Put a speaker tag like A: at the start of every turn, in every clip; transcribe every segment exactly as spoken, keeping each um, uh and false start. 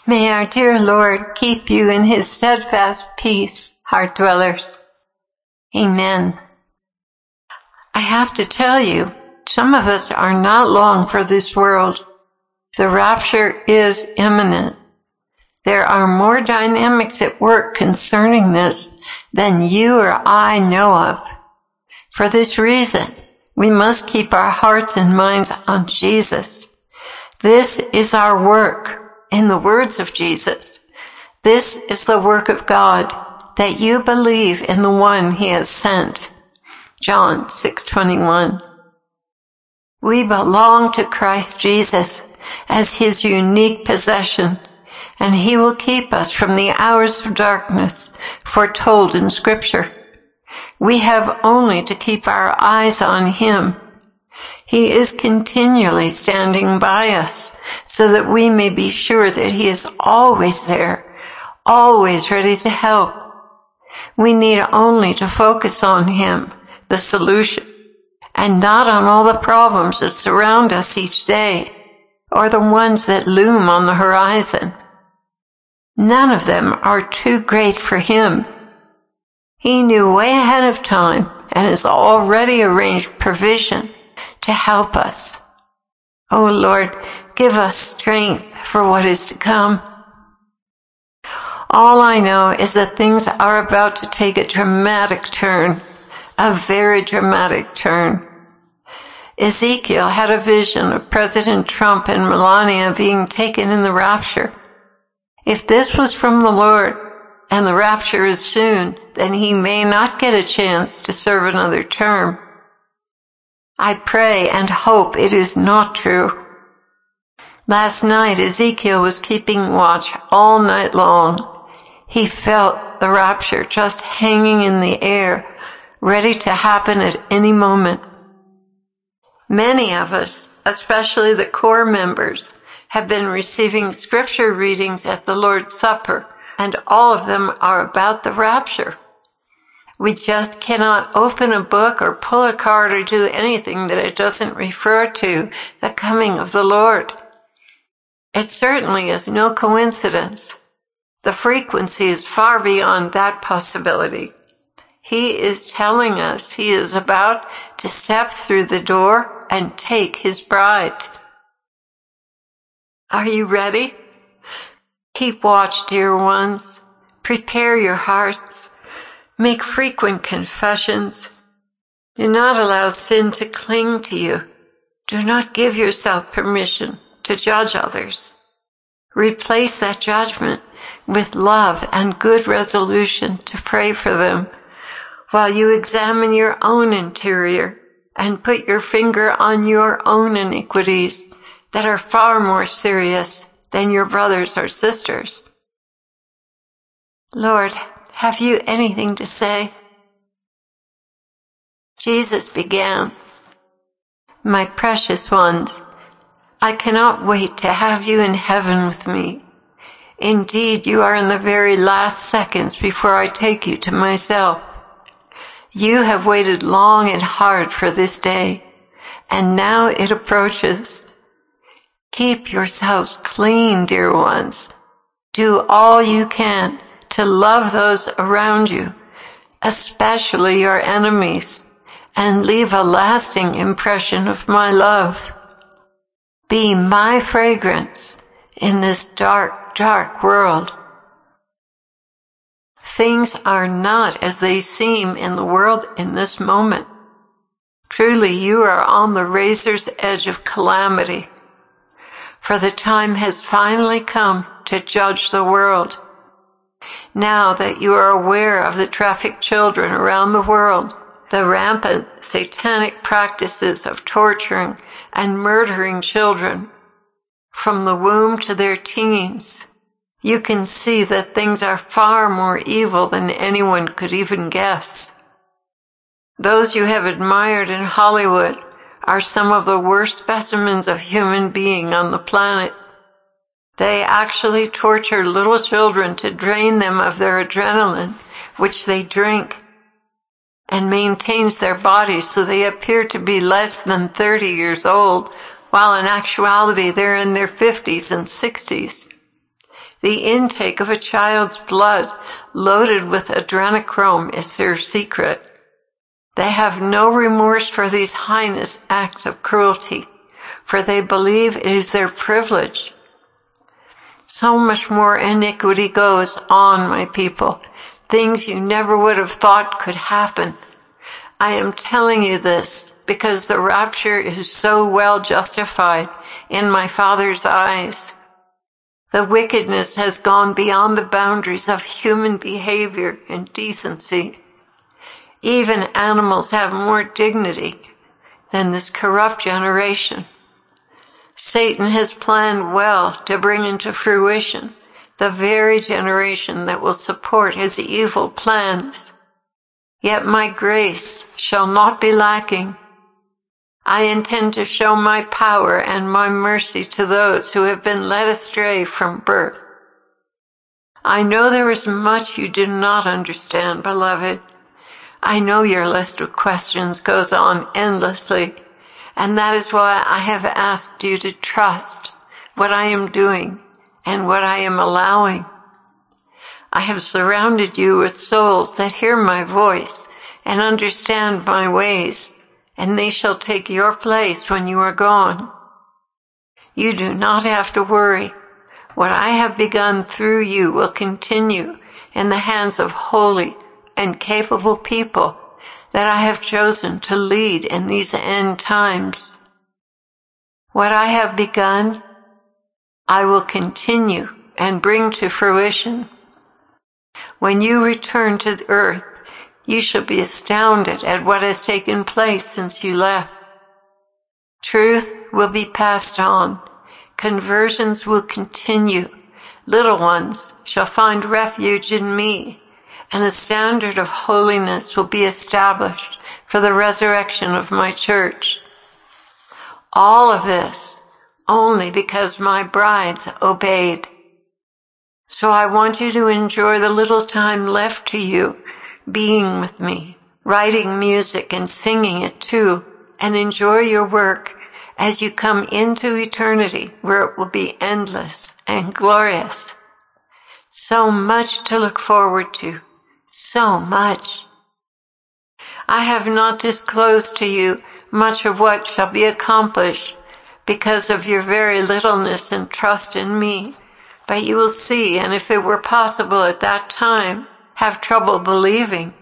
A: May our dear Lord keep you in his steadfast peace, heart dwellers. Amen. I have to tell you, some of us are not long for this world. The rapture is imminent. There are more dynamics at work concerning this than you or I know of. For this reason, we must keep our hearts and minds on Jesus. This is our work. In the words of Jesus, this is the work of God, that you believe in the one he has sent. John six twenty-one. We belong to Christ Jesus as his unique possession, and he will keep us from the hours of darkness foretold in Scripture. We have only to keep our eyes on him. He is continually standing by us so that we may be sure that he is always there, always ready to help. We need only to focus on him, the solution, and not on all the problems that surround us each day or the ones that loom on the horizon. None of them are too great for him. He knew way ahead of time and has already arranged provision to help us. Oh Lord, give us strength for what is to come. All I know is that things are about to take a dramatic turn, a very dramatic turn. Ezekiel had a vision of President Trump and Melania being taken in the rapture. If this was from the Lord and the rapture is soon, then he may not get a chance to serve another term. I pray and hope it is not true. Last night, Ezekiel was keeping watch all night long. He felt the rapture just hanging in the air, ready to happen at any moment. Many of us, especially the core members, have been receiving scripture readings at the Lord's Supper, and all of them are about the rapture. We just cannot open a book or pull a card or do anything that it doesn't refer to the coming of the Lord. It certainly is no coincidence. The frequency is far beyond that possibility. He is telling us he is about to step through the door and take his bride. Are you ready? Keep watch, dear ones. Prepare your hearts. Make frequent confessions. Do not allow sin to cling to you. Do not give yourself permission to judge others. Replace that judgment with love and good resolution to pray for them while you examine your own interior and put your finger on your own iniquities that are far more serious than your brothers or sisters. Lord, have you anything to say? Jesus began, My precious ones, I cannot wait to have you in heaven with me. Indeed, you are in the very last seconds before I take you to myself. You have waited long and hard for this day, and now it approaches. Keep yourselves clean, dear ones. Do all you can to love those around you, especially your enemies, and leave a lasting impression of my love. Be my fragrance in this dark, dark world. Things are not as they seem in the world in this moment. Truly, you are on the razor's edge of calamity, for the time has finally come to judge the world. Now that you are aware of the trafficked children around the world, the rampant satanic practices of torturing and murdering children from the womb to their teens, you can see that things are far more evil than anyone could even guess. Those you have admired in Hollywood are some of the worst specimens of human being on the planet. They actually torture little children to drain them of their adrenaline, which they drink, and maintains their bodies so they appear to be less than thirty years old, while in actuality they're in their fifties and sixties. The intake of a child's blood loaded with adrenochrome is their secret. They have no remorse for these heinous acts of cruelty, for they believe it is their privilege. So much more iniquity goes on, my people, things you never would have thought could happen. I am telling you this because the rapture is so well justified in my Father's eyes. The wickedness has gone beyond the boundaries of human behavior and decency. Even animals have more dignity than this corrupt generation. Satan has planned well to bring into fruition the very generation that will support his evil plans. Yet my grace shall not be lacking. I intend to show my power and my mercy to those who have been led astray from birth. I know there is much you do not understand, beloved. I know your list of questions goes on endlessly, and that is why I have asked you to trust what I am doing and what I am allowing. I have surrounded you with souls that hear my voice and understand my ways, and they shall take your place when you are gone. You do not have to worry. What I have begun through you will continue in the hands of holy and capable people that I have chosen to lead in these end times. What I have begun, I will continue and bring to fruition. When you return to the earth, you shall be astounded at what has taken place since you left. Truth will be passed on. Conversions will continue. Little ones shall find refuge in me, and a standard of holiness will be established for the resurrection of my church. All of this only because my brides obeyed. So I want you to enjoy the little time left to you being with me, writing music and singing it too, and enjoy your work as you come into eternity where it will be endless and glorious. So much to look forward to, so much. I have not disclosed to you much of what shall be accomplished because of your very littleness and trust in me, but you will see, and if it were possible at that time, have trouble believing.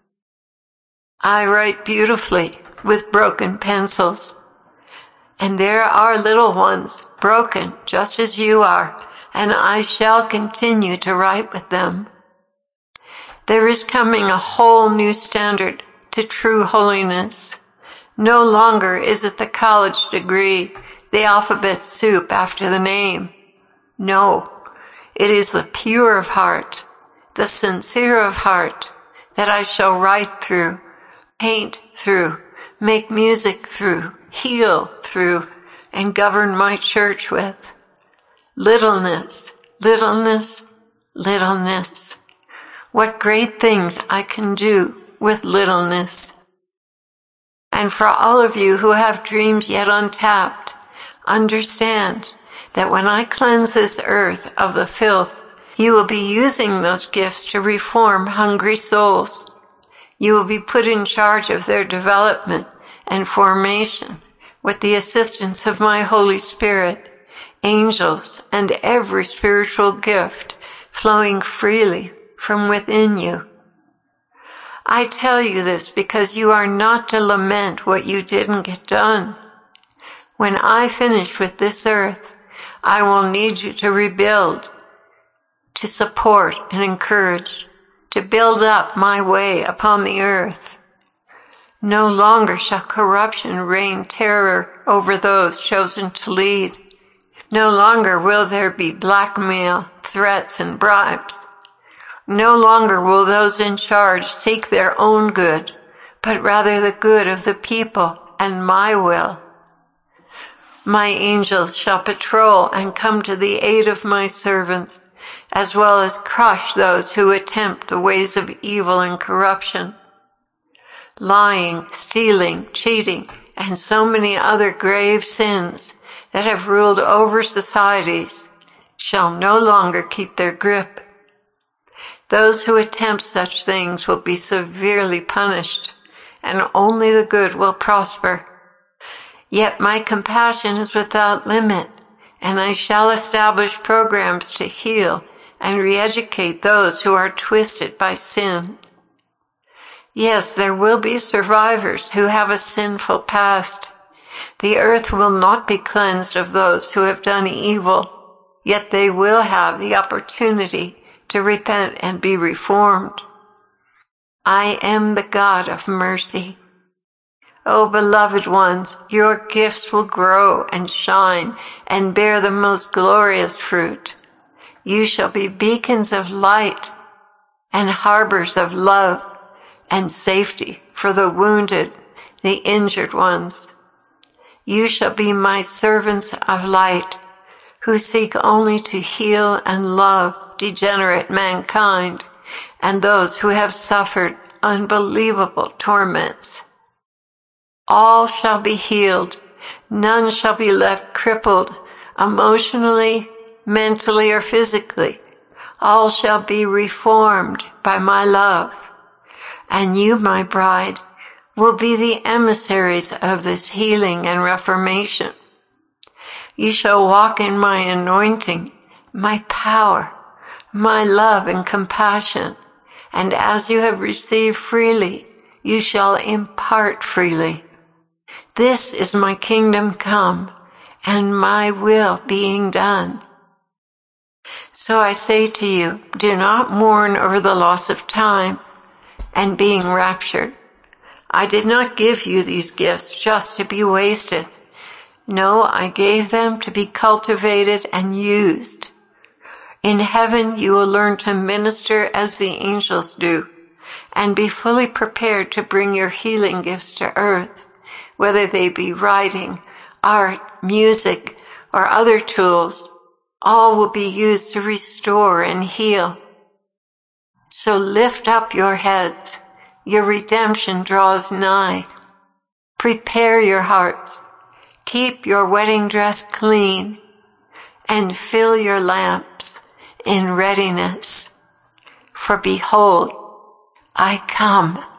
A: I write beautifully with broken pencils, and there are little ones broken just as you are, and I shall continue to write with them. There is coming a whole new standard to true holiness. No longer is it the college degree, the alphabet soup after the name. No, it is the pure of heart, the sincere of heart that I shall write through, paint through, make music through, heal through, and govern my church with. Littleness, littleness, littleness. What great things I can do with littleness. And for all of you who have dreams yet untapped, understand that when I cleanse this earth of the filth, you will be using those gifts to reform hungry souls. You will be put in charge of their development and formation with the assistance of my Holy Spirit, angels, and every spiritual gift flowing freely from within you. I tell you this because you are not to lament what you didn't get done. When I finish with this earth, I will need you to rebuild, to support and encourage, to build up my way upon the earth. No longer shall corruption reign terror over those chosen to lead. No longer will there be blackmail, threats, and bribes. No longer will those in charge seek their own good, but rather the good of the people and my will. My angels shall patrol and come to the aid of my servants, as well as crush those who attempt the ways of evil and corruption. Lying, stealing, cheating, and so many other grave sins that have ruled over societies shall no longer keep their grip. Those who attempt such things will be severely punished, and only the good will prosper. Yet my compassion is without limit, and I shall establish programs to heal and re-educate those who are twisted by sin. Yes, there will be survivors who have a sinful past. The earth will not be cleansed of those who have done evil, yet they will have the opportunity to repent and be reformed. I am the God of mercy. O beloved ones, your gifts will grow and shine and bear the most glorious fruit. You shall be beacons of light and harbors of love and safety for the wounded, the injured ones. You shall be my servants of light, who seek only to heal and love degenerate mankind and those who have suffered unbelievable torments. All shall be healed. None shall be left crippled emotionally, mentally, or physically. All shall be reformed by my love. And you, my bride, will be the emissaries of this healing and reformation. You shall walk in my anointing, my power, my love and compassion, and as you have received freely, you shall impart freely. This is my kingdom come, and my will being done. So I say to you, do not mourn over the loss of time and being raptured. I did not give you these gifts just to be wasted. No, I gave them to be cultivated and used. In heaven you will learn to minister as the angels do, and be fully prepared to bring your healing gifts to earth, whether they be writing, art, music, or other tools. All will be used to restore and heal. So lift up your heads. Your redemption draws nigh. Prepare your hearts. Keep your wedding dress clean, and fill your lamps in readiness. For behold, I come